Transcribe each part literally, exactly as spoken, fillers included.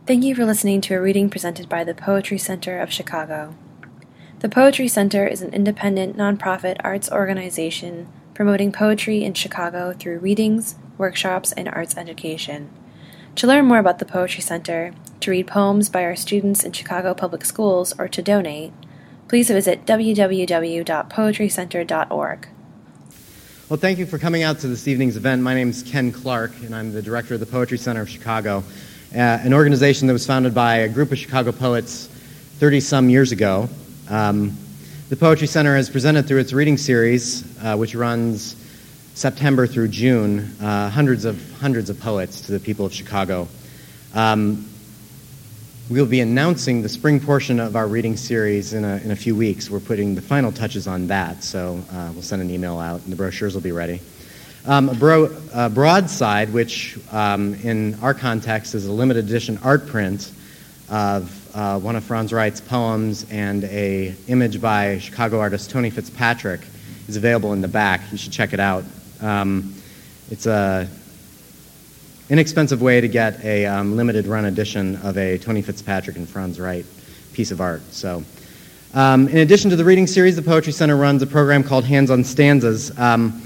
Thank you for listening to a reading presented by the Poetry Center of Chicago. The Poetry Center is an independent, nonprofit arts organization promoting poetry in Chicago through readings, workshops, and arts education. To learn more about the Poetry Center, to read poems by our students in Chicago Public Schools, or to donate, please visit w w w dot poetry center dot org. Well, thank you for coming out to this evening's event. My name is Ken Clark, and I'm the director of the Poetry Center of Chicago, uh, an organization that was founded by a group of Chicago poets thirty-some years ago. Um, the Poetry Center has presented through its reading series, uh, which runs September through June, uh, hundreds of hundreds of poets to the people of Chicago. Um, we'll be announcing the spring portion of our reading series in a, in a few weeks. We're putting the final touches on that, so uh, we'll send an email out, and the brochures will be ready. Um, a, bro, a broadside, which um, in our context is a limited edition art print of uh, one of Franz Wright's poems and a image by Chicago artist Tony Fitzpatrick, is available in the back. You should check it out. Um, it's a inexpensive way to get a um, limited run edition of a Tony Fitzpatrick and Franz Wright piece of art. So, um, in addition to the reading series, the Poetry Center runs a program called Hands on Stanzas. Um,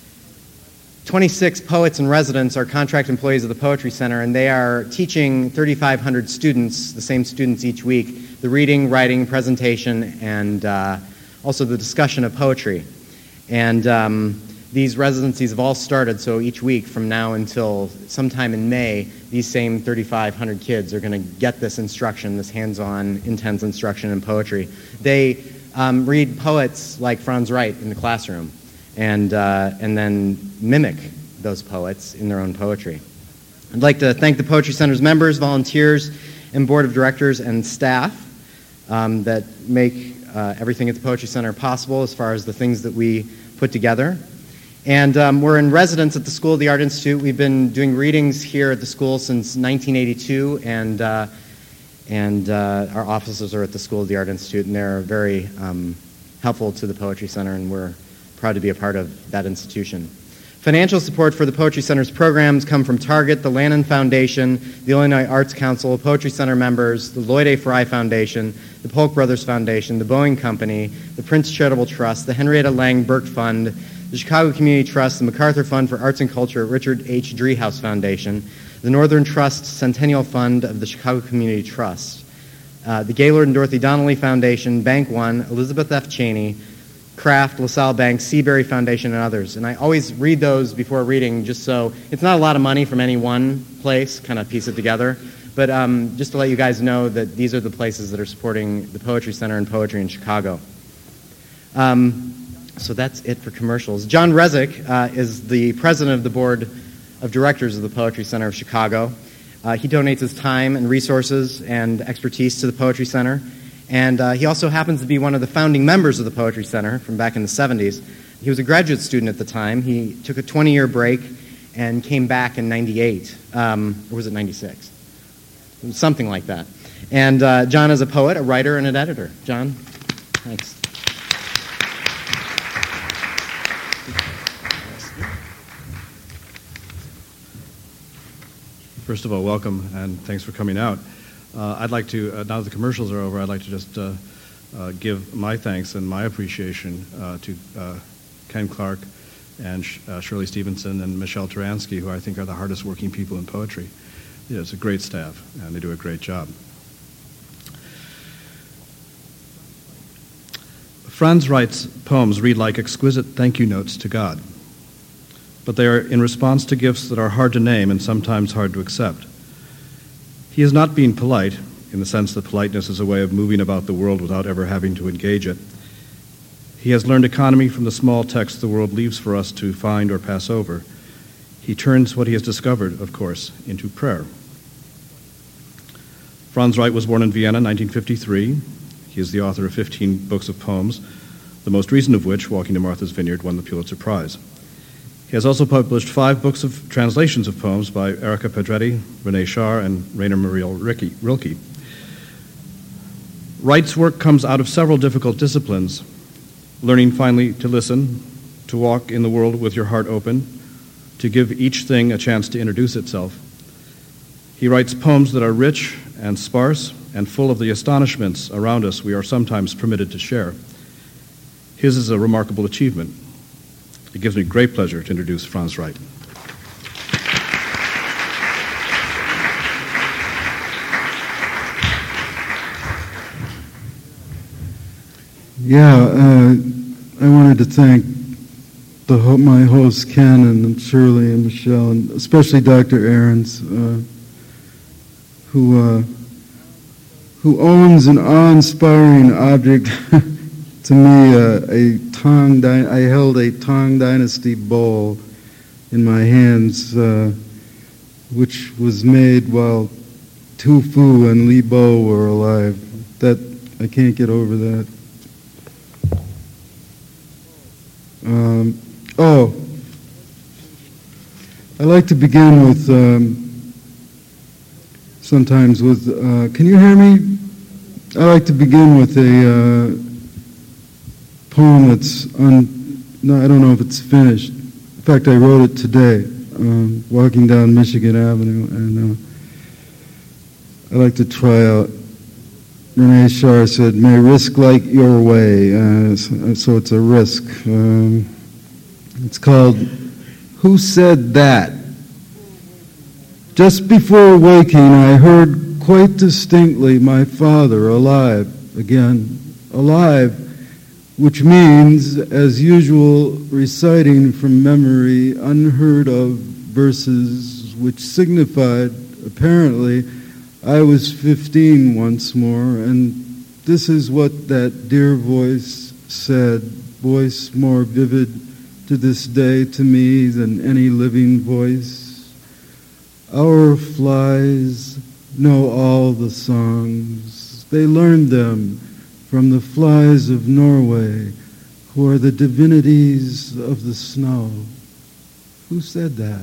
twenty-six poets and residents are contract employees of the Poetry Center, and they are teaching thirty-five hundred students, the same students each week, the reading, writing, presentation, and uh, also the discussion of poetry. And um, these residencies have all started, so each week from now until sometime in May, these same thirty-five hundred kids are going to get this instruction, this hands-on, intense instruction in poetry. They um, read poets like Franz Wright in the classroom, and uh, and then mimic those poets in their own poetry. I'd like to thank the Poetry Center's members, volunteers, and board of directors and staff um, that make uh, everything at the Poetry Center possible as far as the things that we put together. And um, we're in residence at the School of the Art Institute. We've been doing readings here at the school since nineteen eighty-two, and uh, and uh, our offices are at the School of the Art Institute, and they're very um, helpful to the Poetry Center, and we're proud to be a part of that institution. Financial support for the Poetry Center's programs come from Target, the Lannan Foundation, the Illinois Arts Council, Poetry Center members, the Lloyd A. Fry Foundation, the Polk Brothers Foundation, the Boeing Company, the Prince Charitable Trust, the Henrietta Lang Burke Fund, the Chicago Community Trust, the MacArthur Fund for Arts and Culture at Richard H. Driehaus Foundation, the Northern Trust Centennial Fund of the Chicago Community Trust, uh, the Gaylord and Dorothy Donnelly Foundation, Bank One, Elizabeth F. Cheney, Kraft, LaSalle Bank, Seabury Foundation, and others. And I always read those before reading just so it's not a lot of money from any one place, kind of piece it together. But um, just to let you guys know that these are the places that are supporting the Poetry Center and poetry in Chicago. Um, so that's it for commercials. John Resnick uh, is the president of the board of directors of the Poetry Center of Chicago. Uh, he donates his time and resources and expertise to the Poetry Center. And uh, he also happens to be one of the founding members of the Poetry Center from back in the seventies. He was a graduate student at the time. He took a twenty-year break and came back in ninety-eight. Um, or was it ninety-six? It was something like that. And uh, John is a poet, a writer, and an editor. John, thanks. First of all, welcome, and thanks for coming out. Uh, I'd like to, uh, now that the commercials are over, I'd like to just uh, uh, give my thanks and my appreciation uh, to uh, Ken Clark and Sh- uh, Shirley Stevenson and Michelle Taransky, who I think are the hardest working people in poetry. Yeah, it's a great staff, and they do a great job. Franz Wright's poems read like exquisite thank you notes to God, but they are in response to gifts that are hard to name and sometimes hard to accept. He is not being polite, in the sense that politeness is a way of moving about the world without ever having to engage it. He has learned economy from the small text the world leaves for us to find or pass over. He turns what he has discovered, of course, into prayer. Franz Wright was born in Vienna in nineteen fifty-three. He is the author of fifteen books of poems, the most recent of which, Walking to Martha's Vineyard, won the Pulitzer Prize. He has also published five books of translations of poems by Erica Pedretti, Renee Shar, and Rainer Maria Rilke. Wright's work comes out of several difficult disciplines: learning finally to listen, to walk in the world with your heart open, to give each thing a chance to introduce itself. He writes poems that are rich and sparse and full of the astonishments around us we are sometimes permitted to share. His is a remarkable achievement. It gives me great pleasure to introduce Franz Wright. Yeah, uh, I wanted to thank the ho- my hosts, Ken and Shirley and Michelle, and especially Doctor Ahrens, uh, who uh, who owns an awe-inspiring object to me, uh, a Tang. Di- I held a Tang Dynasty bowl in my hands, uh, which was made while Tu Fu and Li Bo were alive. That I can't get over that. Um, oh, I like to begin with, um, sometimes with, uh, can you hear me? I like to begin with a uh, poem that's, on, no, I don't know if it's finished. In fact, I wrote it today, um, walking down Michigan Avenue, and uh, I like to try out. Renee Shar said, "May risk like your way," uh, so, so it's a risk. Um, it's called "Who Said That?" Just before waking, I heard quite distinctly my father alive again, alive, which means, as usual, reciting from memory unheard of verses which signified, apparently, I was fifteen once more, and this is what that dear voice said, voice more vivid to this day to me than any living voice. Our flies know all the songs. They learned them from the flies of Norway, who are the divinities of the snow. Who said that?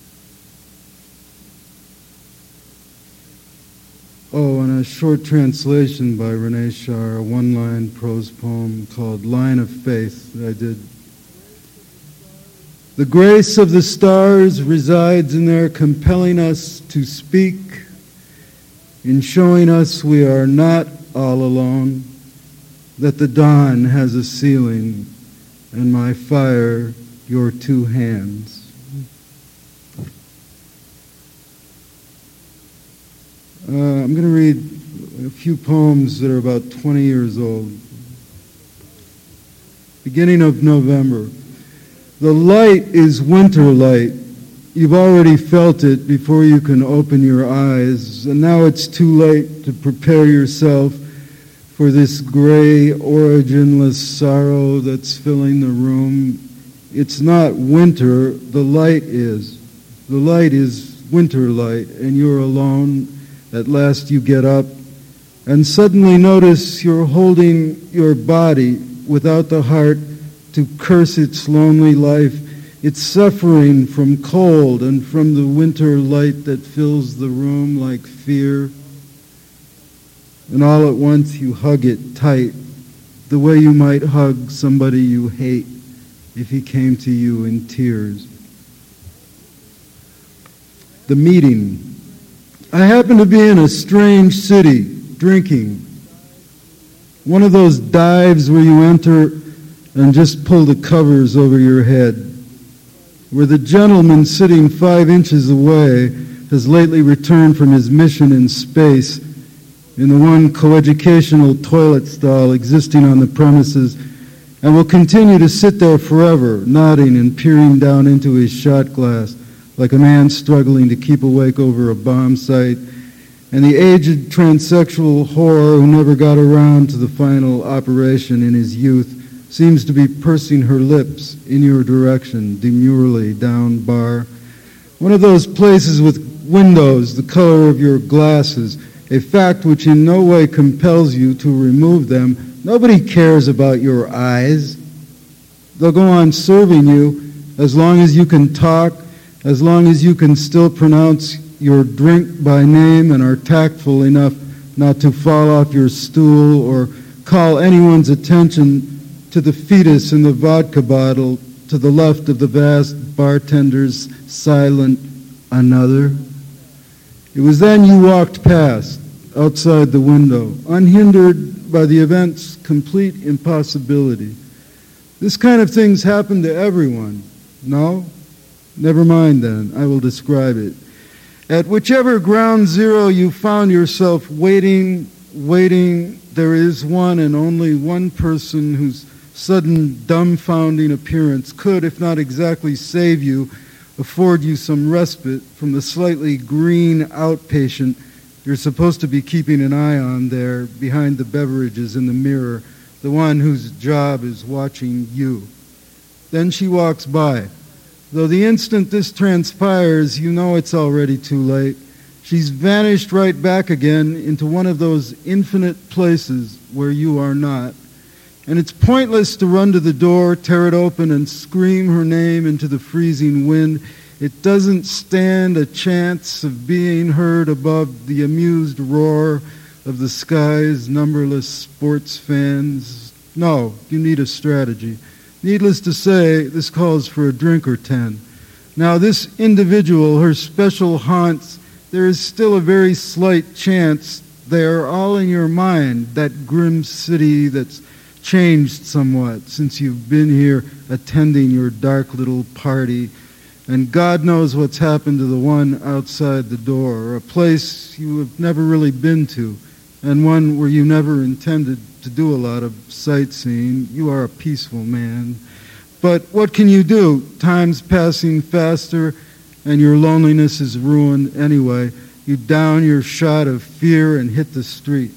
Oh, and a short translation by Renee Shar, a one-line prose poem called Line of Faith that I did. The grace of the stars resides in their compelling us to speak, in showing us we are not all alone, that the dawn has a ceiling, and my fire, your two hands. Uh, I'm going to read a few poems that are about twenty years old. Beginning of November. The light is winter light. You've already felt it before you can open your eyes, and now it's too late to prepare yourself for this gray, originless sorrow that's filling the room. It's not winter, the light is. The light is winter light, and you're alone. At last you get up and suddenly notice you're holding your body without the heart to curse its lonely life. It's suffering from cold and from the winter light that fills the room like fear. And all at once you hug it tight, the way you might hug somebody you hate if he came to you in tears. The meeting. I happen to be in a strange city, drinking. One of those dives where you enter and just pull the covers over your head, where the gentleman sitting five inches away has lately returned from his mission in space in the one coeducational toilet stall existing on the premises, and will continue to sit there forever, nodding and peering down into his shot glass like a man struggling to keep awake over a bomb site, and the aged transsexual whore who never got around to the final operation in his youth seems to be pursing her lips in your direction, demurely down bar. One of those places with windows the color of your glasses, a fact which in no way compels you to remove them. Nobody cares about your eyes. They'll go on serving you as long as you can talk, as long as you can still pronounce your drink by name and are tactful enough not to fall off your stool or call anyone's attention to the fetus in the vodka bottle to the left of the vast bartender's silent another. It was then you walked past, outside the window, unhindered by the event's complete impossibility. This kind of thing's happened to everyone. No? Never mind then, I will describe it. At whichever ground zero you found yourself waiting, waiting, there is one and only one person whose sudden dumbfounding appearance could, if not exactly save you, afford you some respite from the slightly green outpatient you're supposed to be keeping an eye on there behind the beverages in the mirror, the one whose job is watching you. Then she walks by. Though the instant this transpires, you know it's already too late. She's vanished right back again into one of those infinite places where you are not. And it's pointless to run to the door, tear it open, and scream her name into the freezing wind. It doesn't stand a chance of being heard above the amused roar of the sky's numberless sports fans. No, you need a strategy. Needless to say, this calls for a drink or ten. Now, this individual, her special haunts, there is still a very slight chance they are all in your mind, that grim city that's changed somewhat since you've been here attending your dark little party. And God knows what's happened to the one outside the door, a place you have never really been to, and one where you never intended to do a lot of sightseeing. You are a peaceful man. But what can you do? Time's passing faster, and your loneliness is ruined anyway. You down your shot of fear and hit the street.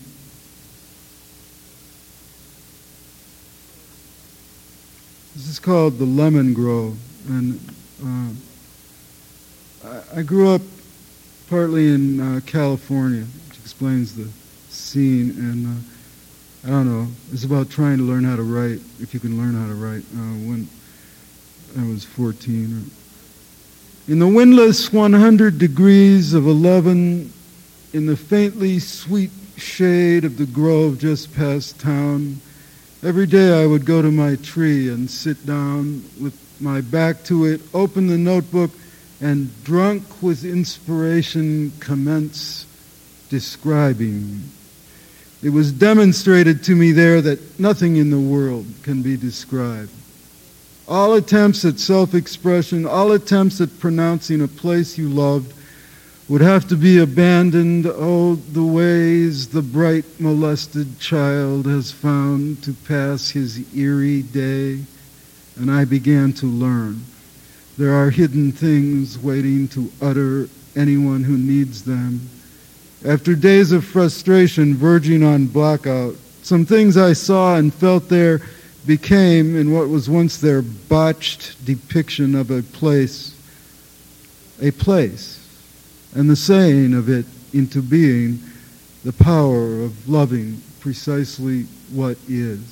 This is called the Lemon Grove, and uh, I, I grew up partly in uh, California, which explains the scene, and uh, I don't know, it's about trying to learn how to write, if you can learn how to write, uh, when I was fourteen. In the windless one hundred degrees of eleven, in the faintly sweet shade of the grove just past town, every day I would go to my tree and sit down with my back to it, open the notebook, and drunk with inspiration commence describing. It was demonstrated to me there that nothing in the world can be described. All attempts at self-expression, all attempts at pronouncing a place you loved would have to be abandoned. Oh, the ways the bright molested child has found to pass his eerie day. And I began to learn. There are hidden things waiting to utter anyone who needs them. After days of frustration verging on blackout, some things I saw and felt there became, in what was once their botched depiction of a place, a place, and the saying of it into being, the power of loving precisely what is.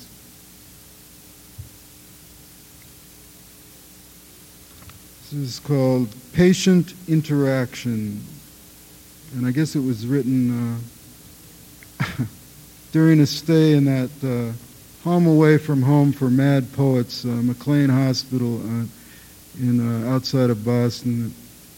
This is called Patient Interaction, and I guess it was written uh, during a stay in that uh, home away from home for mad poets, uh, McLean Hospital uh, in uh, outside of Boston.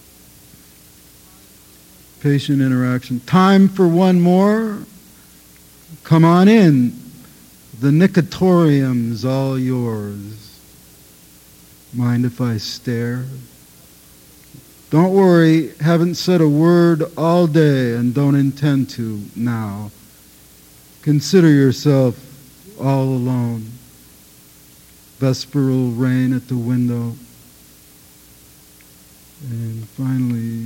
Patient interaction. Time for one more? Come on in. The nicotorium's all yours. Mind if I stare? Don't worry, haven't said a word all day and don't intend to now. Consider yourself all alone. Vesperal rain at the window. And finally,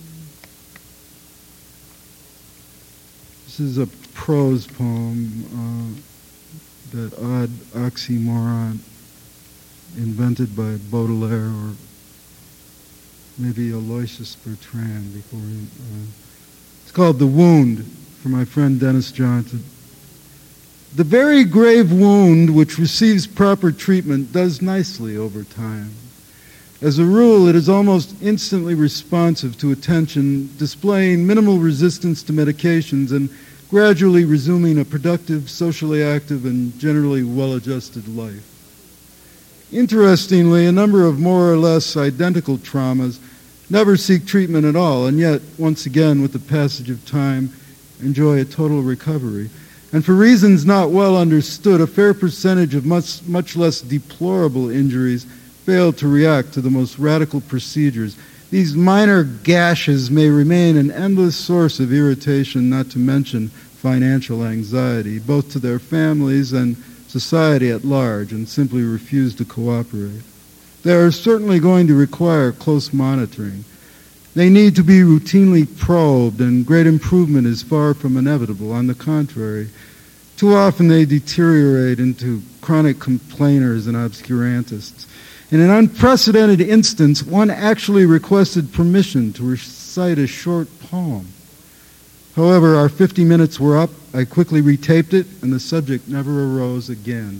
this is a prose poem, uh, that odd oxymoron invented by Baudelaire or maybe Aloysius Bertrand before he, uh, it's called The Wound, for my friend Dennis Johnson. The very grave wound which receives proper treatment does nicely over time. As a rule, it is almost instantly responsive to attention, displaying minimal resistance to medications and gradually resuming a productive, socially active, and generally well-adjusted life. Interestingly, a number of more or less identical traumas never seek treatment at all, and yet, once again, with the passage of time, enjoy a total recovery. And for reasons not well understood, a fair percentage of much, much less deplorable injuries fail to react to the most radical procedures. These minor gashes may remain an endless source of irritation, not to mention financial anxiety, both to their families and society at large, and simply refuse to cooperate. They are certainly going to require close monitoring. They need to be routinely probed, and great improvement is far from inevitable. On the contrary, too often they deteriorate into chronic complainers and obscurantists. In an unprecedented instance, one actually requested permission to recite a short poem. However, our fifty minutes were up. I quickly retaped it, and the subject never arose again.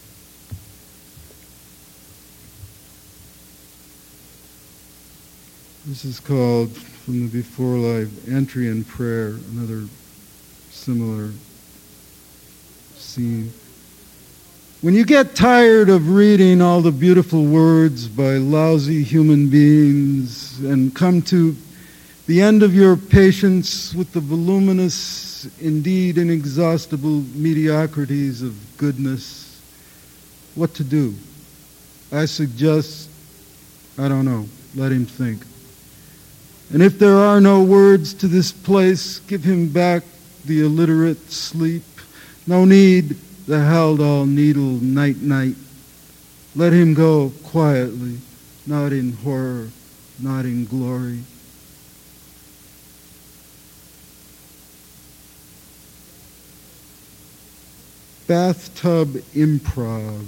This is called, from the Before Life, Entry and Prayer, another similar scene. When you get tired of reading all the beautiful words by lousy human beings and come to the end of your patience with the voluminous, indeed inexhaustible mediocrities of goodness, what to do? I suggest, I don't know, let him think. And if there are no words to this place, give him back the illiterate sleep. No need the Haldol needle night-night. Let him go quietly, not in horror, not in glory. Bathtub improv.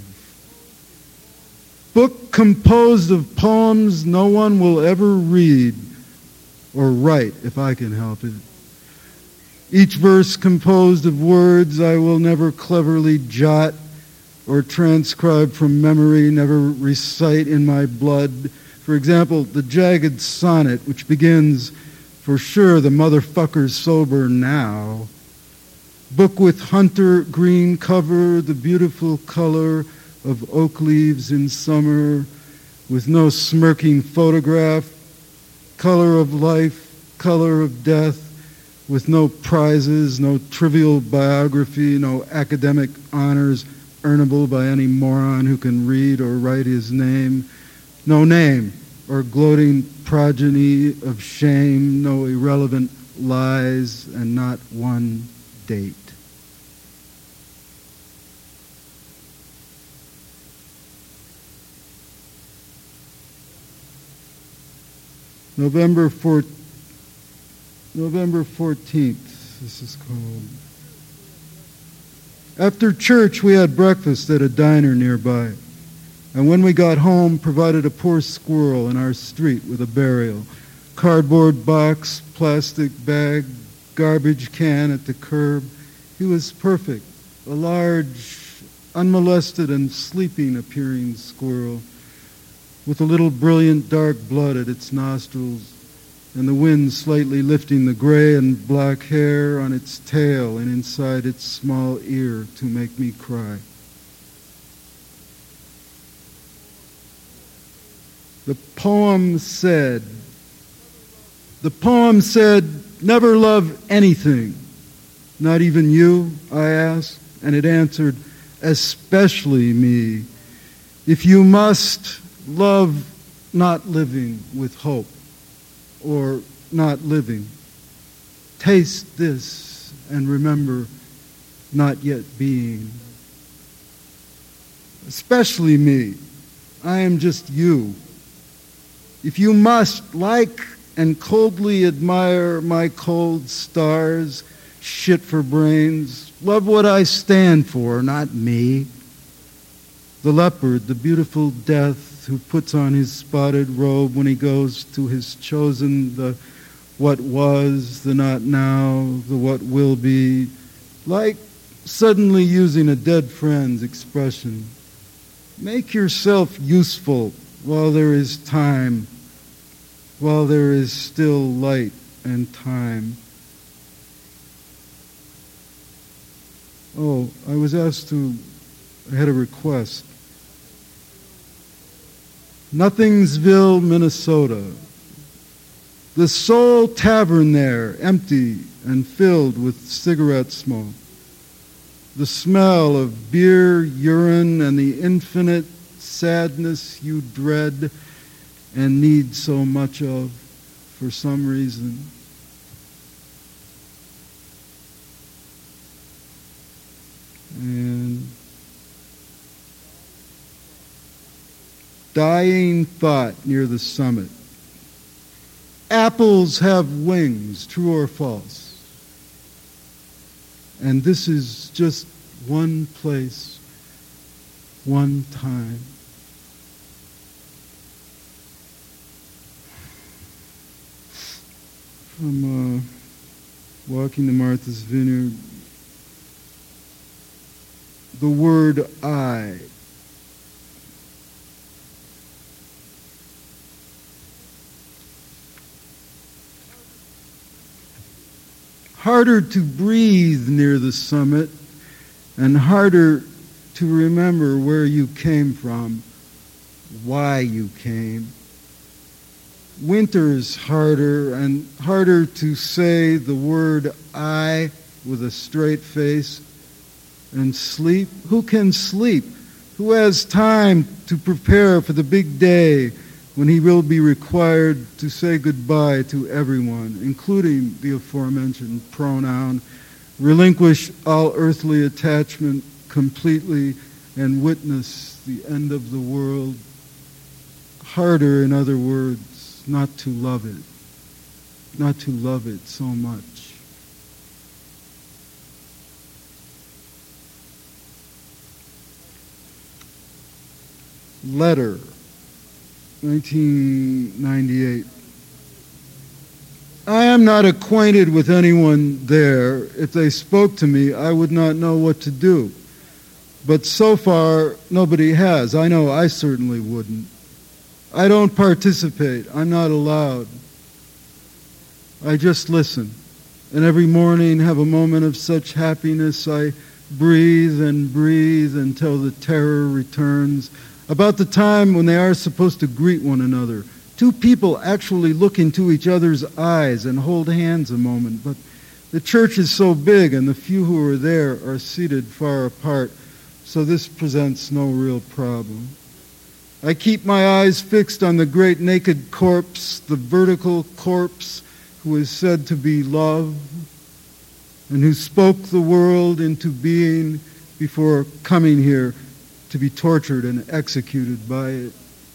Book composed of poems no one will ever read or write, if I can help it. Each verse composed of words I will never cleverly jot or transcribe from memory, never recite in my blood. For example, the jagged sonnet, which begins, "For sure the motherfucker's sober now." Book with hunter green cover, the beautiful color of oak leaves in summer, with no smirking photograph, color of life, color of death, with no prizes, no trivial biography, no academic honors earnable by any moron who can read or write his name, no name or gloating progeny of shame, no irrelevant lies, and not one date. November fourteenth, November fourteenth, this is called. After church, we had breakfast at a diner nearby, and when we got home, provided a poor squirrel in our street with a burial. Cardboard box, plastic bag, garbage can at the curb. He was perfect, a large, unmolested and sleeping appearing squirrel, with a little brilliant dark blood at its nostrils, and the wind slightly lifting the gray and black hair on its tail and inside its small ear to make me cry. The poem said, the poem said, "Never love anything." "Not even you?" I asked, and it answered, "Especially me. If you must, love not living with hope, or not living. Taste this and remember not yet being. Especially me. I am just you. If you must, like and coldly admire my cold stars, shit for brains, love what I stand for, not me. The leopard, the beautiful death, who puts on his spotted robe when he goes to his chosen, the what was, the not now, the what will be, like suddenly using a dead friend's expression. Make yourself useful while there is time, while there is still light and time. Oh, I was asked to, I had a request. Nothingsville, Minnesota. The sole tavern there, empty and filled with cigarette smoke. The smell of beer, urine, and the infinite sadness you dread and need so much of for some reason. And dying thought near the summit. Apples have wings, true or false? And this is just one place, one time. From uh, Walking to Martha's Vineyard, the word I. Harder to breathe near the summit and harder to remember where you came from, why you came. Winter's harder and harder to say the word I with a straight face. And sleep? Who can sleep? Who has time to prepare for the big day when he will be required to say goodbye to everyone, including the aforementioned pronoun, relinquish all earthly attachment completely, and witness the end of the world? Harder, in other words, not to love it, not to love it so much. Letter, nineteen ninety-eight. I am not acquainted with anyone there. If they spoke to me, I would not know what to do. But so far, nobody has. I know I certainly wouldn't. I don't participate. I'm not allowed. I just listen. And every morning have a moment of such happiness I breathe and breathe until the terror returns. About the time when they are supposed to greet one another. Two people actually look into each other's eyes and hold hands a moment, but the church is so big and the few who are there are seated far apart, so this presents no real problem. I keep my eyes fixed on the great naked corpse, the vertical corpse who is said to be love and who spoke the world into being before coming here to be tortured and executed by it.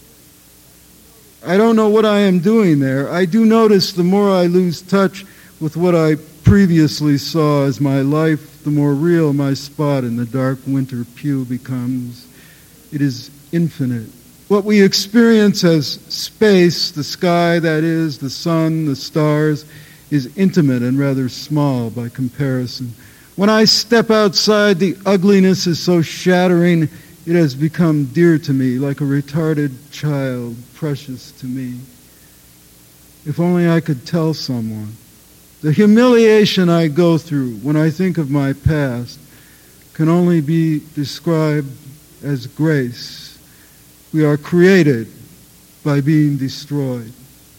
I don't know what I am doing there. I do notice the more I lose touch with what I previously saw as my life, the more real my spot in the dark winter pew becomes. It is infinite. What we experience as space, the sky that is, the sun, the stars, is intimate and rather small by comparison. When I step outside, the ugliness is so shattering it has become dear to me, like a retarded child, precious to me. If only I could tell someone. The humiliation I go through when I think of my past can only be described as grace. We are created by being destroyed.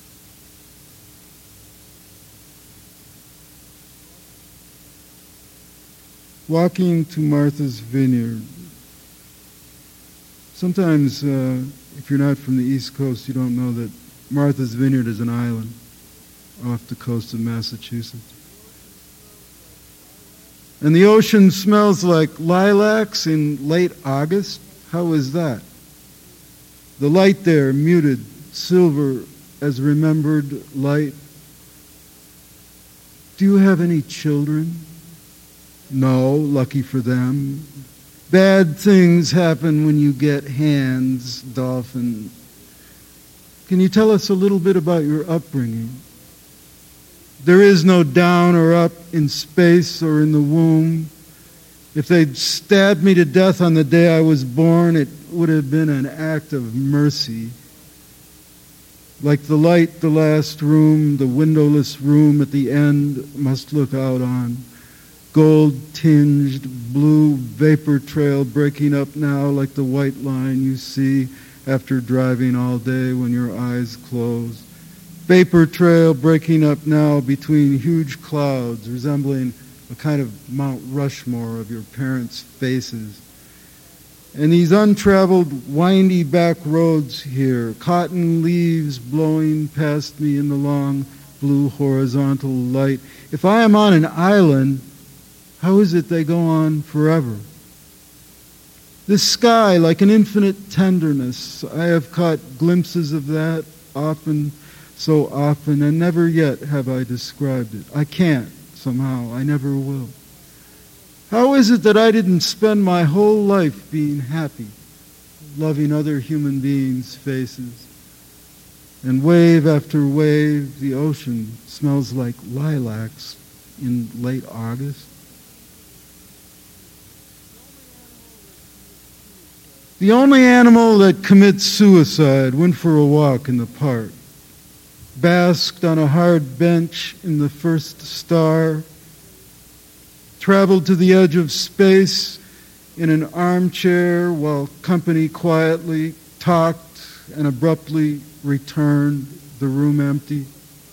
Walking to Martha's Vineyard. Sometimes, uh, if you're not from the East Coast, you don't know that Martha's Vineyard is an island off the coast of Massachusetts. And the ocean smells like lilacs in late August. How is that? The light there, muted, silver as remembered light. Do you have any children? No, lucky for them. Bad things happen when you get hands, dolphin. Can you tell us a little bit about your upbringing? There is no down or up in space or in the womb. If they'd stabbed me to death on the day I was born, it would have been an act of mercy. Like the light, the last room, the windowless room at the end must look out on. Gold-tinged blue vapor trail breaking up now like the white line you see after driving all day when your eyes close. vapor trail breaking up now between huge clouds resembling a kind of Mount Rushmore of your parents' faces. And these untraveled, windy back roads here, cotton leaves blowing past me in the long blue horizontal light. If I am on an island, how is it they go on forever? This sky, like an infinite tenderness, I have caught glimpses of that often, so often, and never yet have I described it. I can't, somehow. I never will. How is it that I didn't spend my whole life being happy, loving other human beings' faces? And wave after wave, the ocean smells like lilacs in late August. The only animal that commits suicide went for a walk in the park, basked on a hard bench in the first star, traveled to the edge of space in an armchair while company quietly talked and abruptly returned, the room empty.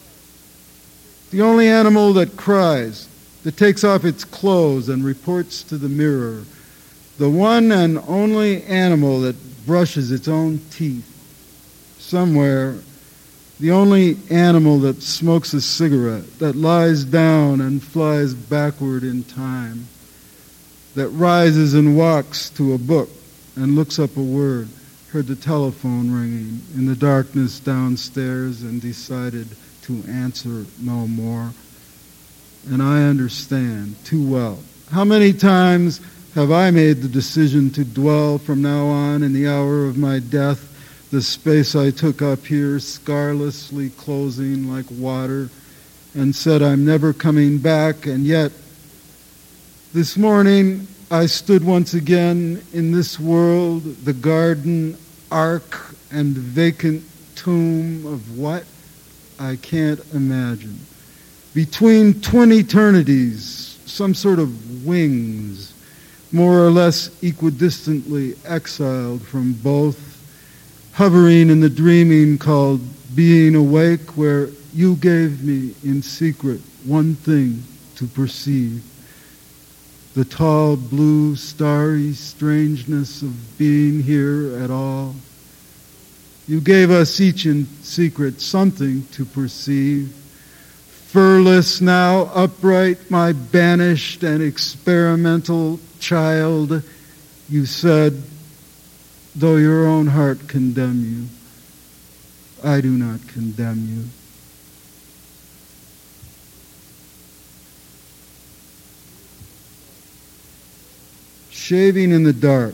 The only animal that cries, that takes off its clothes and reports to the mirror, the one and only animal that brushes its own teeth. Somewhere, the only animal that smokes a cigarette, that lies down and flies backward in time, that rises and walks to a book and looks up a word, heard the telephone ringing in the darkness downstairs and decided to answer no more. And I understand too well. How many times have I made the decision to dwell from now on in the hour of my death, the space I took up here, scarlessly closing like water, and said I'm never coming back, and yet this morning I stood once again in this world, the garden, ark, and vacant tomb of what? I can't imagine. Between twin eternities, some sort of wings, more or less equidistantly exiled from both, hovering in the dreaming called being awake, where you gave me in secret one thing to perceive, the tall, blue, starry strangeness of being here at all. You gave us each in secret something to perceive. Furless now, upright, my banished and experimental child, you said, though your own heart condemn you, I do not condemn you. Shaving in the dark.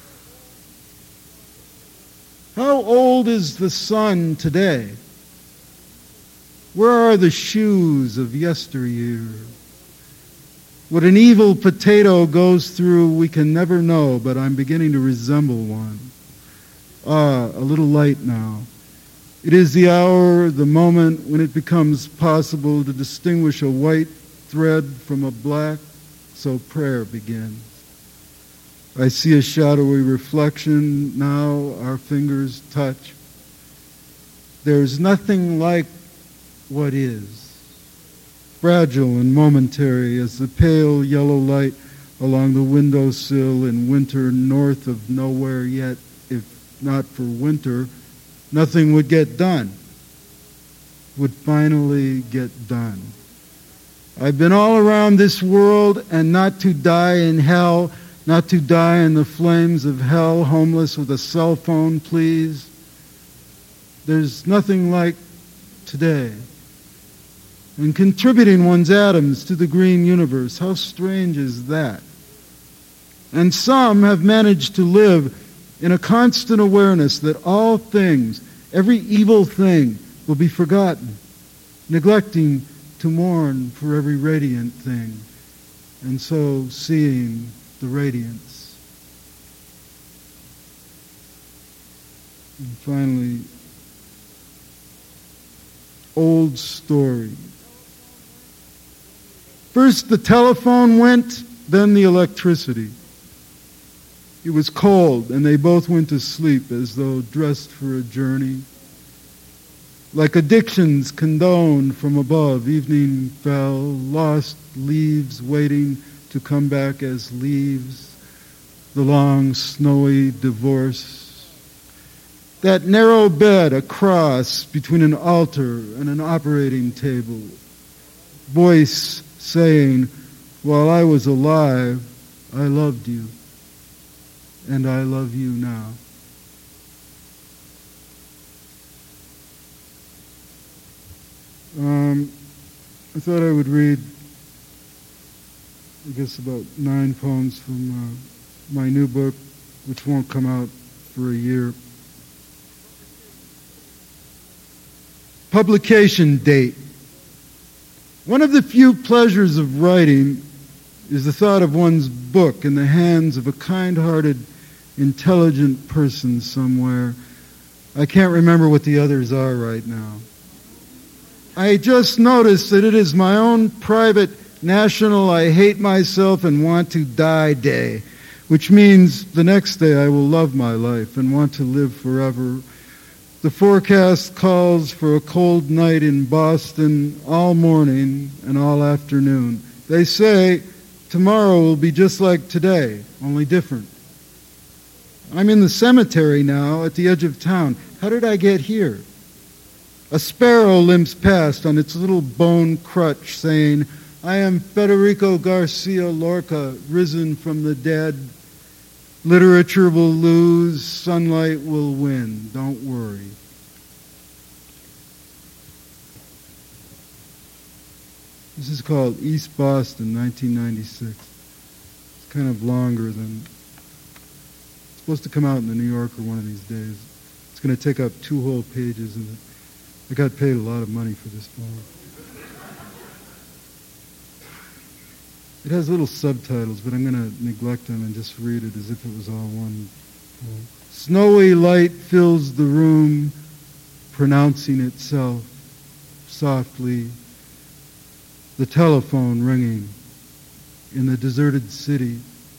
How old is the sun today? Where are the shoes of yesteryear? What an evil potato goes through we can never know, but I'm beginning to resemble one. Ah, a little light now. It is the hour, the moment when it becomes possible to distinguish a white thread from a black, so prayer begins. I see a shadowy reflection now, our fingers touch. There's nothing like what is. Fragile and momentary as the pale yellow light along the windowsill in winter north of nowhere, yet if not for winter, nothing would get done, would finally get done. I've been all around this world, and not to die in hell, not to die in the flames of hell, homeless with a cell phone, please. There's nothing like today. And contributing one's atoms to the green universe, how strange is that? And some have managed to live in a constant awareness that all things, every evil thing, will be forgotten, neglecting to mourn for every radiant thing, and so seeing the radiance. And finally, old story. First the telephone went, then the electricity. It was cold, and they both went to sleep as though dressed for a journey. like addictions condoned from above. Evening fell, lost leaves waiting to come back as leaves, the long snowy divorce. That narrow bed, a cross between an altar and an operating table. Voice saying, while I was alive, I loved you, and I love you now. Um, I thought I would read, I guess, about nine poems from uh, my new book, which won't come out for a year. Publication date. One of the few pleasures of writing is the thought of one's book in the hands of a kind-hearted, intelligent person somewhere. I can't remember what the others are right now. I just noticed that it is my own private national I hate myself and want to die day, which means the next day I will love my life and want to live forever. The forecast calls for a cold night in Boston all morning and all afternoon. They say tomorrow will be just like today, only different. I'm in the cemetery now at the edge of town. How did I get here? A sparrow limps past on its little bone crutch saying, I am Federico Garcia Lorca, risen from the dead. Literature will lose, sunlight will win. Don't worry. This is called East Boston, nineteen ninety-six. It's kind of longer than... It's supposed to come out in the New Yorker one of these days. It's going to take up two whole pages, and I got paid a lot of money for this poem. It has little subtitles, but I'm going to neglect them and just read it as if it was all one. Snowy light fills the room, pronouncing itself softly. The telephone ringing in the deserted city.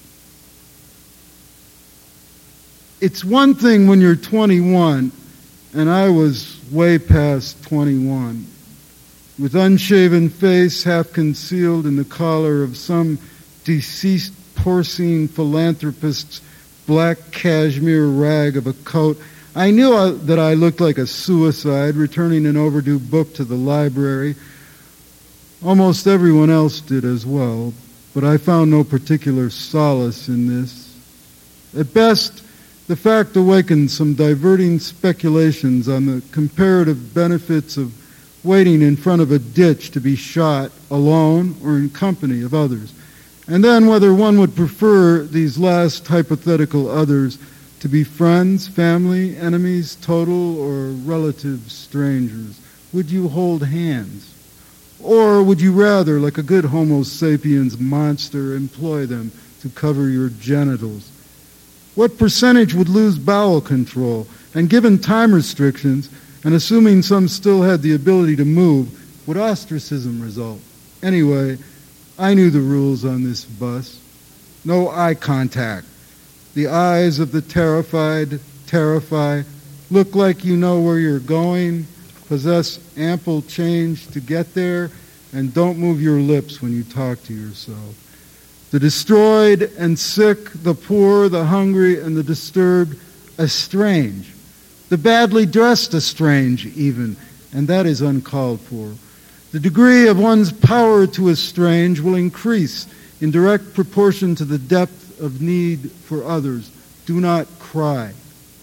It's one thing when you're twenty-one, and I was way past twenty-one. With unshaven face half concealed in the collar of some deceased porcine philanthropist's black cashmere rag of a coat, I knew I, that I looked like a suicide returning an overdue book to the library. Almost everyone else did as well, but I found no particular solace in this. At best, the fact awakened some diverting speculations on the comparative benefits of waiting in front of a ditch to be shot alone or in company of others, and then whether one would prefer these last hypothetical others to be friends, family, enemies, total or relative strangers. Would you hold hands? Or would you rather, like a good Homo sapiens monster, employ them to cover your genitals? What percentage would lose bowel control? And given time restrictions, and assuming some still had the ability to move, would ostracism result? Anyway, I knew the rules on this bus. No eye contact. The eyes of the terrified terrify. Look like you know where you're going. Possess ample change to get there. And don't move your lips when you talk to yourself. The destroyed and sick, the poor, the hungry, and the disturbed estrange. The badly dressed estrange, even, and that is uncalled for. The degree of one's power to estrange will increase in direct proportion to the depth of need for others. Do not cry.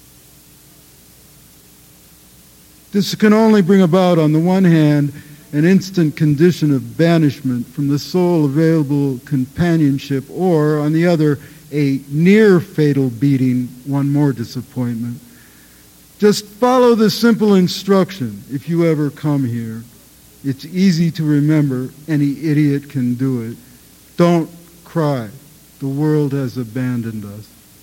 This can only bring about, on the one hand, an instant condition of banishment from the sole available companionship, or, on the other, a near-fatal beating, one more disappointment. Just follow the simple instruction if you ever come here. It's easy to remember. Any idiot can do it. Don't cry. The world has abandoned us.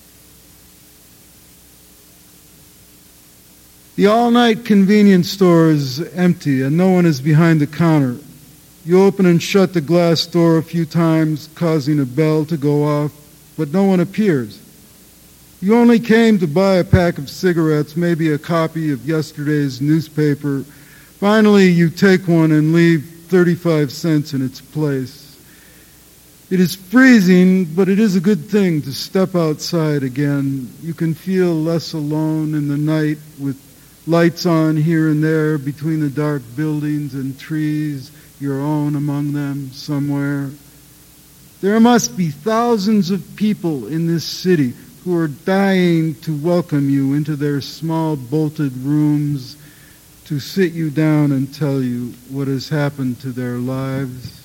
The all-night convenience store is empty and no one is behind the counter. You open and shut the glass door a few times, causing a bell to go off, but no one appears. You only came to buy a pack of cigarettes, maybe a copy of yesterday's newspaper, Finally, you take one and leave thirty-five cents in its place. It is freezing, but it is a good thing to step outside again. You can feel less alone in the night with lights on here and there between the dark buildings and trees, your own among them somewhere. There must be thousands of people in this city who are dying to welcome you into their small bolted rooms, to sit you down and tell you what has happened to their lives.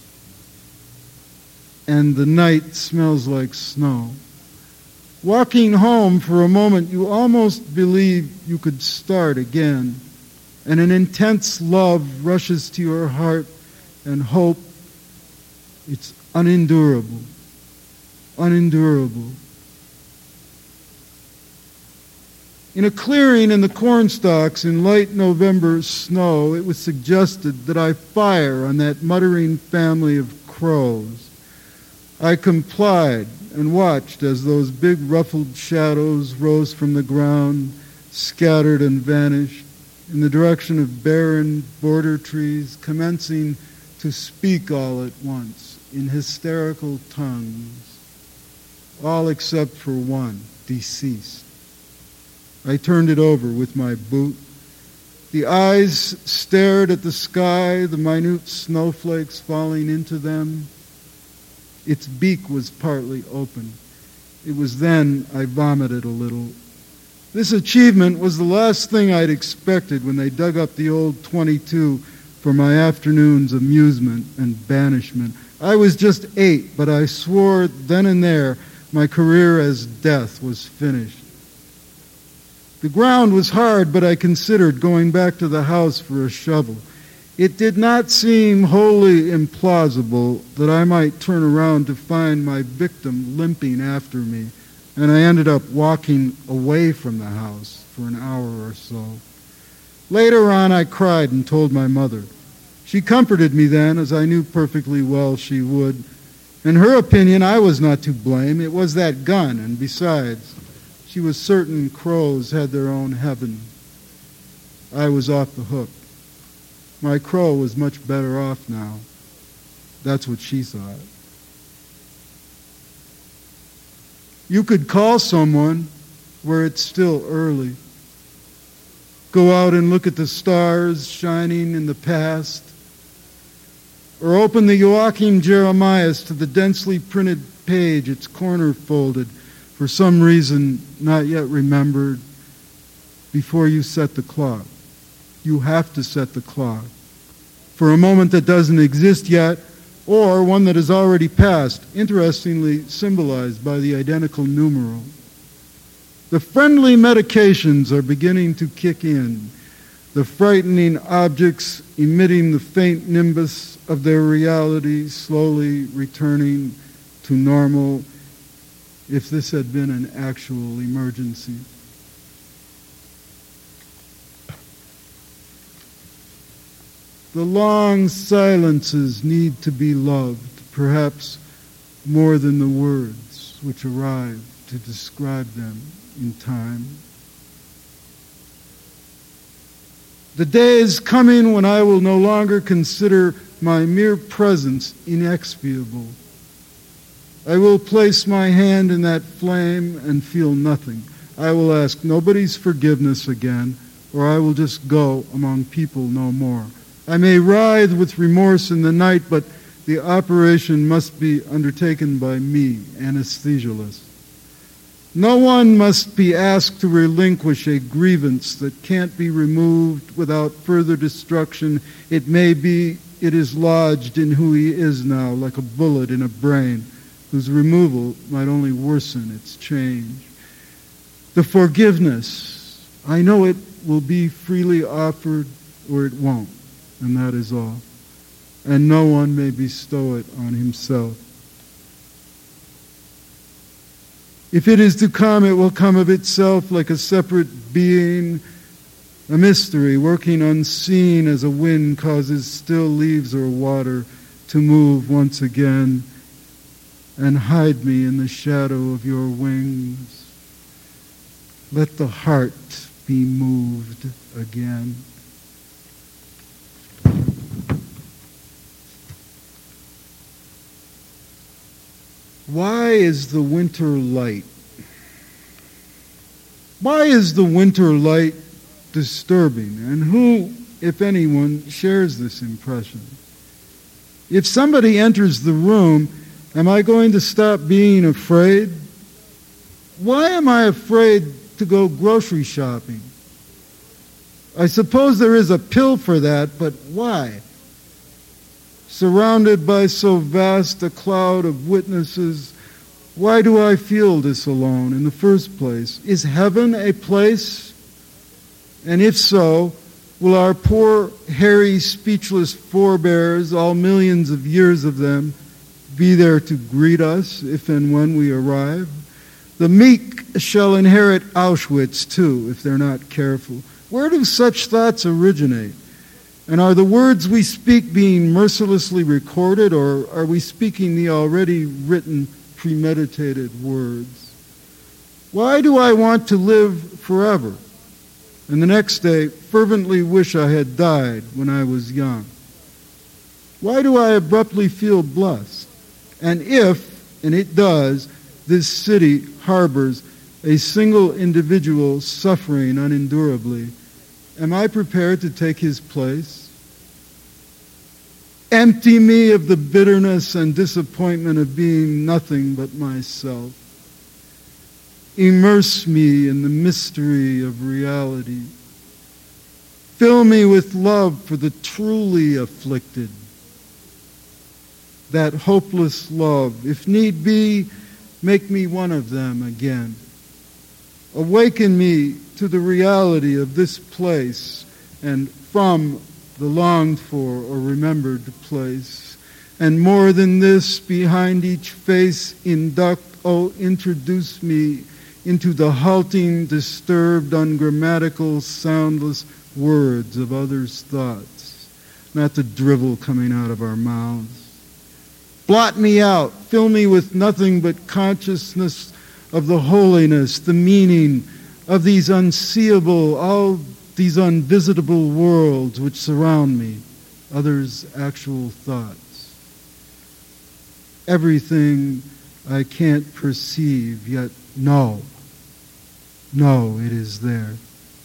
And the night smells like snow. Walking home for a moment, you almost believe you could start again, and an intense love rushes to your heart and hope. It's unendurable, unendurable. In a clearing in the cornstalks in late November snow, it was suggested that I fire on that muttering family of crows. I complied and watched as those big ruffled shadows rose from the ground, scattered and vanished in the direction of barren border trees, commencing to speak all at once in hysterical tongues, all except for one, deceased. I turned it over with my boot. The eyes stared at the sky, the minute snowflakes falling into them. Its beak was partly open. It was then I vomited a little. This achievement was the last thing I'd expected when they dug up the old twenty-two for my afternoon's amusement and banishment. I was just eight, but I swore then and there my career as death was finished. The ground was hard, but I considered going back to the house for a shovel. It did not seem wholly implausible that I might turn around to find my victim limping after me, and I ended up walking away from the house for an hour or so. Later on, I cried and told my mother. She comforted me then, as I knew perfectly well she would. In her opinion, I was not to blame. It was that gun, and besides, she was certain crows had their own heaven. I was off the hook. My crow was much better off now. That's what she thought. You could call someone where it's still early. Go out and look at the stars shining in the past. Or open the Joachim Jeremias to the densely printed page, its corner folded, for some reason not yet remembered, before you set the clock. You have to set the clock for a moment that doesn't exist yet, or one that has already passed, interestingly symbolized by the identical numeral. The friendly medications are beginning to kick in, the frightening objects emitting the faint nimbus of their reality, slowly returning to normal, if this had been an actual emergency. The long silences need to be loved, perhaps more than the words which arrive to describe them in time. The day is coming when I will no longer consider my mere presence inexpiable. I will place my hand in that flame and feel nothing. I will ask nobody's forgiveness again, or I will just go among people no more. I may writhe with remorse in the night, but the operation must be undertaken by me, anesthesialist. No one must be asked to relinquish a grievance that can't be removed without further destruction. It may be it is lodged in who he is now, like a bullet in a brain, whose removal might only worsen its change. The forgiveness, I know it will be freely offered or it won't. And that is all. And no one may bestow it on himself. If it is to come, it will come of itself like a separate being, a mystery working unseen as a wind causes still leaves or water to move once again and hide me in the shadow of your wings. Let the heart be moved again. Why is the winter light? Why is the winter light disturbing? And who, if anyone, shares this impression? If somebody enters the room, am I going to stop being afraid? Why am I afraid to go grocery shopping? I suppose there is a pill for that, but why? Surrounded by so vast a cloud of witnesses, why do I feel this alone in the first place? Is heaven a place? And if so, will our poor, hairy, speechless forebears, all millions of years of them, be there to greet us if and when we arrive? The meek shall inherit Auschwitz, too, if they're not careful. Where do such thoughts originate? And are the words we speak being mercilessly recorded, or are we speaking the already written, premeditated words? Why do I want to live forever, and the next day fervently wish I had died when I was young? Why do I abruptly feel blessed? And if, and it does, this city harbors a single individual suffering unendurably, am I prepared to take his place? Empty me of the bitterness and disappointment of being nothing but myself. Immerse me in the mystery of reality. Fill me with love for the truly afflicted. That hopeless love, if need be, make me one of them again. Awaken me to the reality of this place and from the longed for or remembered place. And more than this, behind each face induct, oh, introduce me into the halting, disturbed, ungrammatical, soundless words of others' thoughts, not the drivel coming out of our mouths. Blot me out, fill me with nothing but consciousness of the holiness, the meaning of these unseeable, all these unvisitable worlds which surround me, others' actual thoughts. Everything I can't perceive, yet know, know it is there.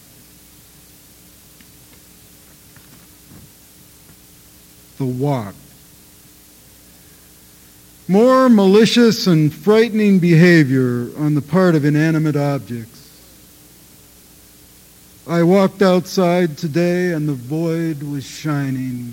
The walk. More malicious and frightening behavior on the part of inanimate objects. I walked outside today and the void was shining.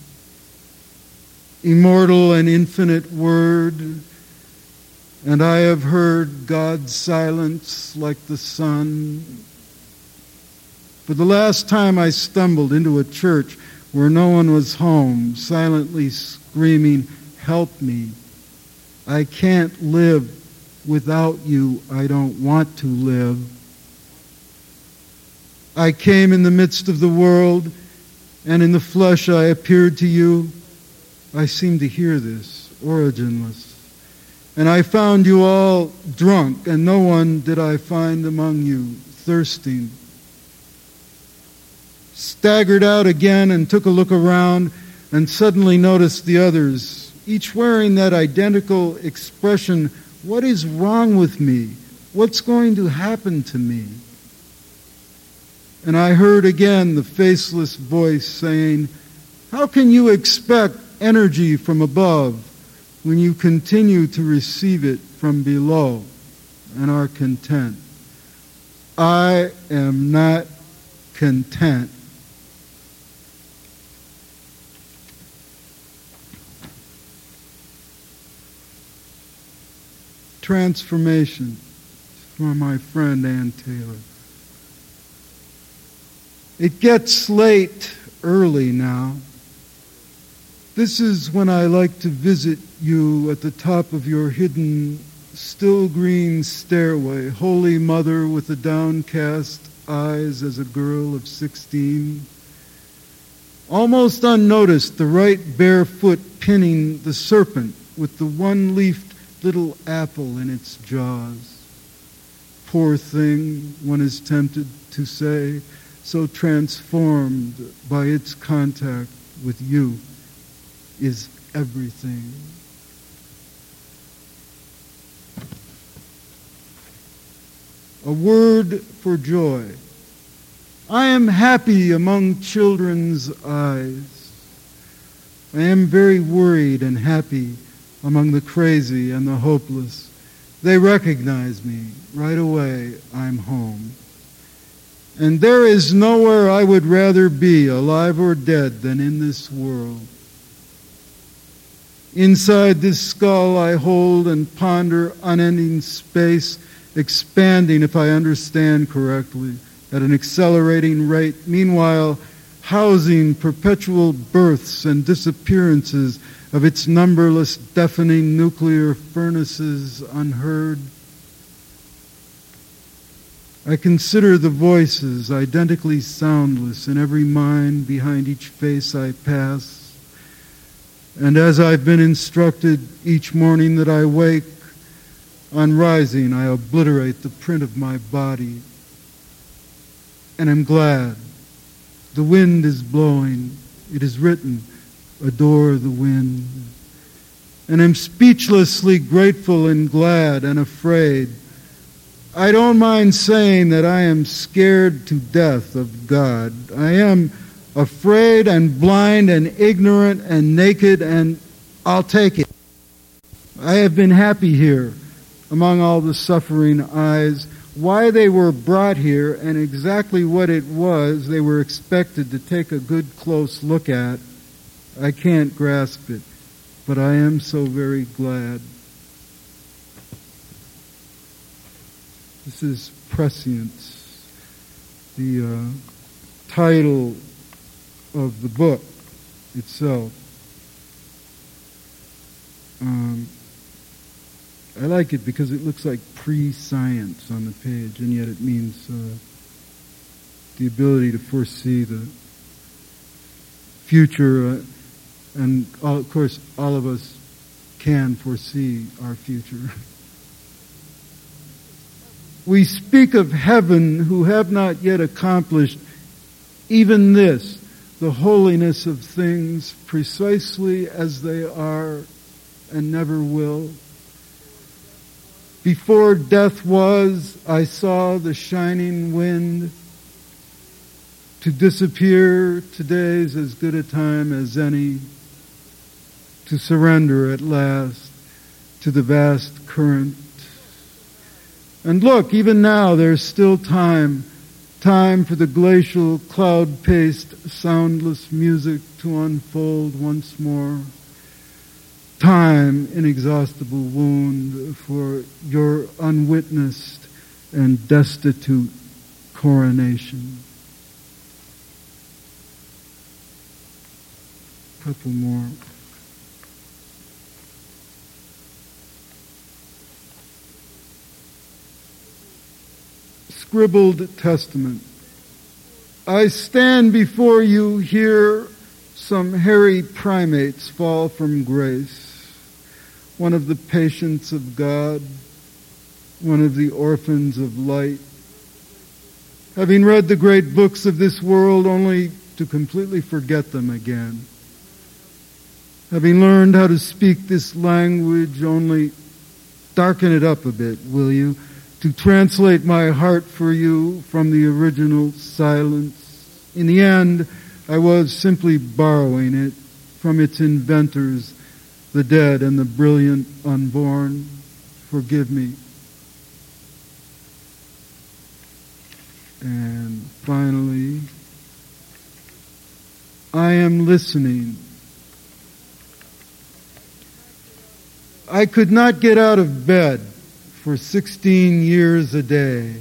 Immortal and infinite word, and I have heard God's silence like the sun. For the last time I stumbled into a church where no one was home, silently screaming, "Help me. I can't live without you. I don't want to live." I came in the midst of the world, and in the flesh I appeared to you. I seem to hear this, originless. And I found you all drunk, and no one did I find among you thirsting. Staggered out again and took a look around, and suddenly noticed the others, each wearing that identical expression, "What is wrong with me? What's going to happen to me?" And I heard again the faceless voice saying, "How can you expect energy from above when you continue to receive it from below and are content?" I am not content. Transformation from my friend Ann Taylor. It gets late early now. This is when I like to visit you at the top of your hidden, still green stairway, Holy Mother with the downcast eyes as a girl of sixteen. Almost unnoticed, the right bare foot pinning the serpent with the one-leafed little apple in its jaws. Poor thing, one is tempted to say, so transformed by its contact with you is everything. a word for joy. I am happy among children's eyes. I am very worried and happy among the crazy and the hopeless. They recognize me right away. I'm home. And there is nowhere I would rather be, alive or dead, than in this world. Inside this skull I hold and ponder unending space, expanding, if I understand correctly, at an accelerating rate, meanwhile housing perpetual births and disappearances of its numberless deafening nuclear furnaces unheard. I consider the voices identically soundless in every mind behind each face I pass. And as I've been instructed each morning that I wake, on rising I obliterate the print of my body. And I'm glad. The wind is blowing. It is written, adore the wind. And I'm speechlessly grateful and glad and afraid. I don't mind saying that I am scared to death of God. I am afraid and blind and ignorant and naked, and I'll take it. I have been happy here among all the suffering eyes. Why they were brought here and exactly what it was they were expected to take a good close look at, I can't grasp it, but I am so very glad. This is Prescience, the uh, title of the book itself. Um, I like it because it looks like pre-science on the page, and yet it means uh, the ability to foresee the future, uh, and all, of course all of us can foresee our future. We speak of heaven who have not yet accomplished even this, the holiness of things precisely as they are and never will. Before death was, I saw the shining wind. To disappear today's as good a time as any. To surrender at last to the vast current. And look, even now there's still time. Time for the glacial, cloud-paced, soundless music to unfold once more. Time, inexhaustible wound, for your unwitnessed and destitute coronation. Couple more. Scribbled Testament. I stand before you here, some hairy primates fall from grace. One of the patients of God, one of the orphans of light. Having read the great books of this world only to completely forget them again. Having learned how to speak this language, only darken it up a bit, will you? To translate my heart for you from the original silence. In the end, I was simply borrowing it from its inventors, the dead and the brilliant unborn. Forgive me. And finally, I am listening. I could not get out of bed for sixteen years a day.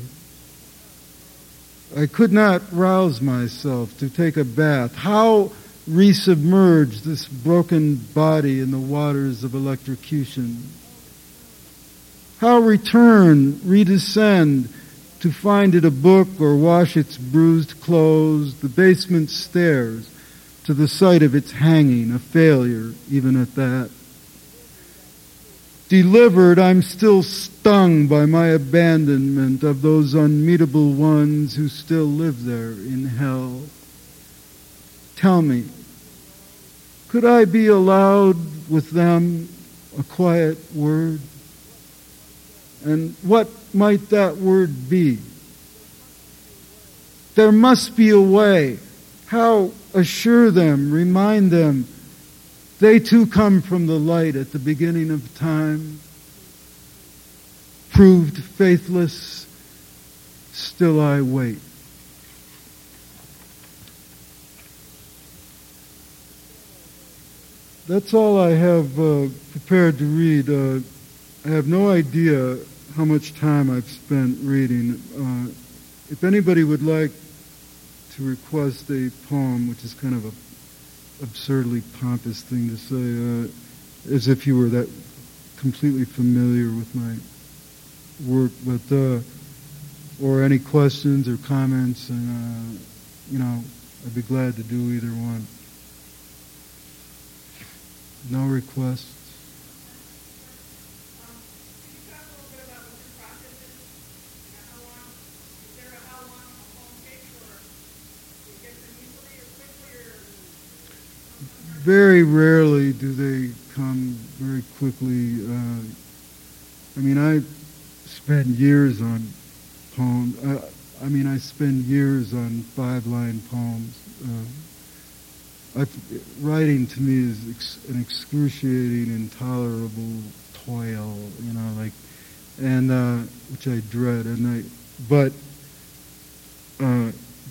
I could not rouse myself to take a bath. How resubmerge this broken body in the waters of electrocution? How return, redescend, to find it a book or wash its bruised clothes, the basement stairs, to the sight of its hanging, a failure even at that. Delivered, I'm still stung by my abandonment of those unmeetable ones who still live there in hell. Tell me, could I be allowed with them a quiet word? And what might that word be? There must be a way. How assure them, remind them, they too come from the light at the beginning of time, proved faithless, still I wait. That's all I have uh, prepared to read. Uh, I have no idea how much time I've spent reading. Uh, if anybody would like to request a poem, which is kind of a absurdly pompous thing to say, uh, as if you were that completely familiar with my work, but uh, or any questions or comments, and uh, you know, I'd be glad to do either one. No requests. Very rarely do they come very quickly. Uh, I mean, I spend years on poems. I, I mean, I spend years on five-line poems. Uh, I, writing to me is ex, an excruciating, intolerable toil. You know, like, and uh, which I dread. And I, but. Uh,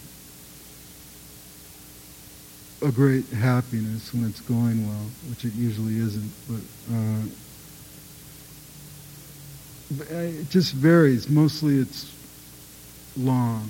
a great happiness when it's going well, which it usually isn't, but uh, it just varies. Mostly it's long.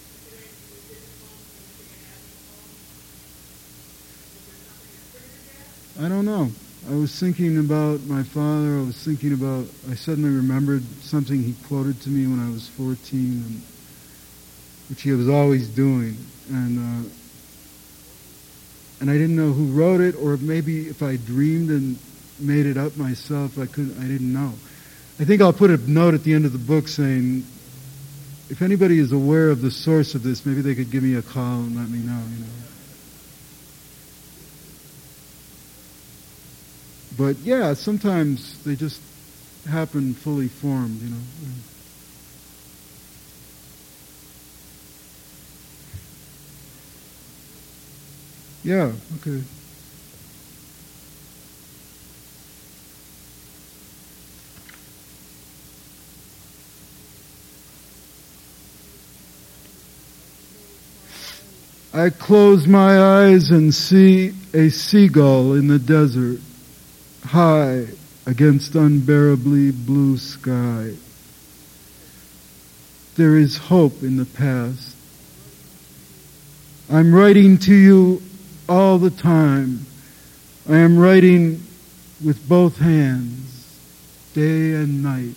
I don't know. I was thinking about my father. I was thinking about, I suddenly remembered something he quoted to me when I was fourteen, and, which he was always doing. And uh, And I didn't know who wrote it, or maybe if I dreamed and made it up myself, I couldn't. I didn't know. I think I'll put a note at the end of the book saying, if anybody is aware of the source of this, maybe they could give me a call and let me know. You know. But yeah, sometimes they just happen fully formed. You know. Yeah, okay. I close my eyes and see a seagull in the desert, high against unbearably blue sky. There is hope in the past. I'm writing to you all the time. I am writing with both hands, day and night.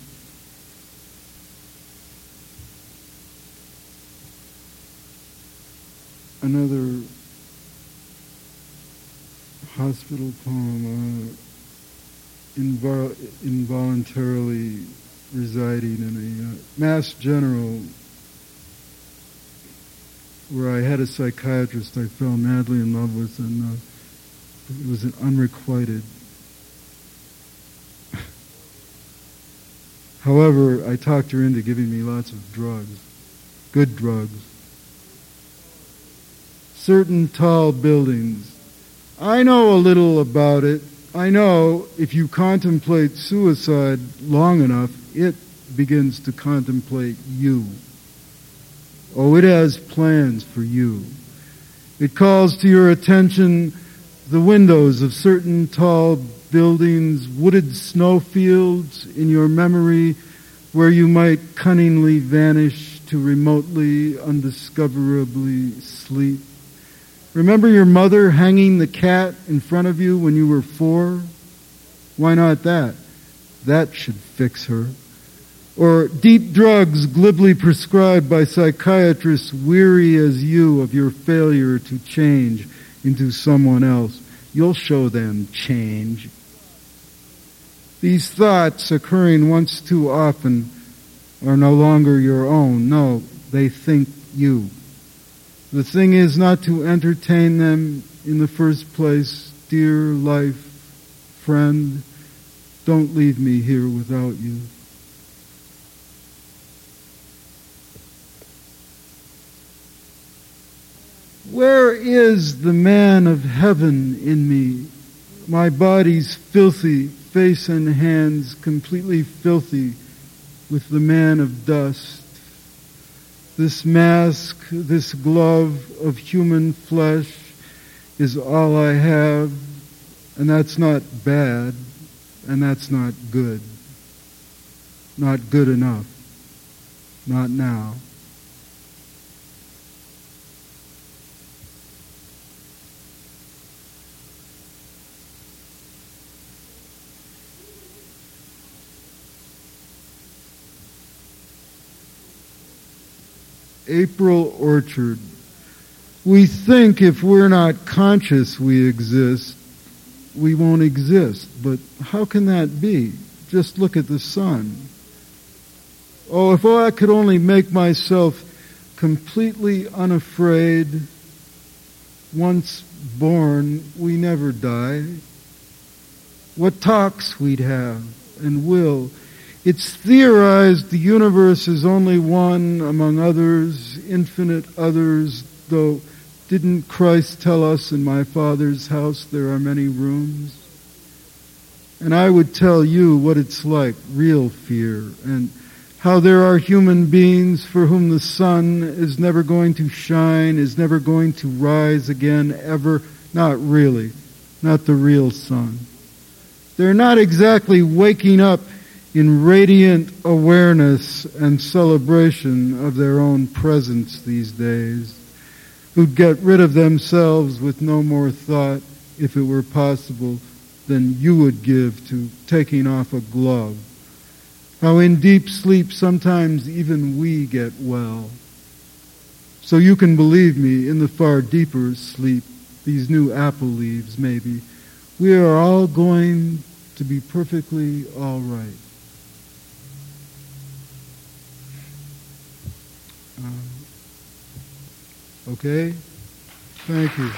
Another hospital poem, uh, invol- involuntarily residing in a uh, Mass General where I had a psychiatrist I fell madly in love with, and uh, it was an unrequited. However, I talked her into giving me lots of drugs, good drugs. Certain tall buildings. I know a little about it. I know if you contemplate suicide long enough, it begins to contemplate you. Oh, it has plans for you. It calls to your attention the windows of certain tall buildings, wooded snowfields in your memory where you might cunningly vanish to remotely, undiscoverably sleep. Remember your mother hanging the cat in front of you when you were four? Why not that? That should fix her. Or deep drugs glibly prescribed by psychiatrists weary as you of your failure to change into someone else. You'll show them change. These thoughts occurring once too often are no longer your own. No, they think you. The thing is not to entertain them in the first place. Dear life, friend, don't leave me here without you. Where is the man of heaven in me? My body's filthy, face and hands completely filthy with the man of dust. This mask, this glove of human flesh is all I have, and that's not bad, and that's not good. Not good enough. Not now. April Orchard. We think if we're not conscious we exist, we won't exist. But how can that be? Just look at the sun. Oh, if I could only make myself completely unafraid. Once born, we never die. What talks we'd have and will. It's theorized the universe is only one among others, infinite others, though didn't Christ tell us in my Father's house there are many rooms? And I would tell you what it's like, real fear, and how there are human beings for whom the sun is never going to shine, is never going to rise again, ever. Not really. Not the real sun. They're not exactly waking up in radiant awareness and celebration of their own presence these days, who'd get rid of themselves with no more thought, if it were possible, than you would give to taking off a glove. How in deep sleep sometimes even we get well. So you can believe me, in the far deeper sleep, these new apple leaves maybe, we are all going to be perfectly all right. Um, okay? Thank you.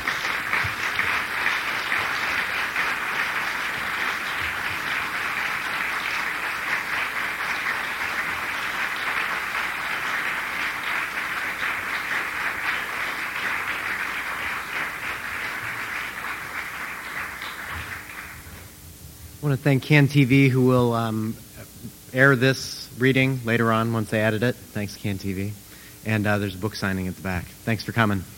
I want to thank Can T V, who will um, air this reading later on once they edit it. Thanks, Can T V. And uh, there's a book signing at the back. Thanks for coming.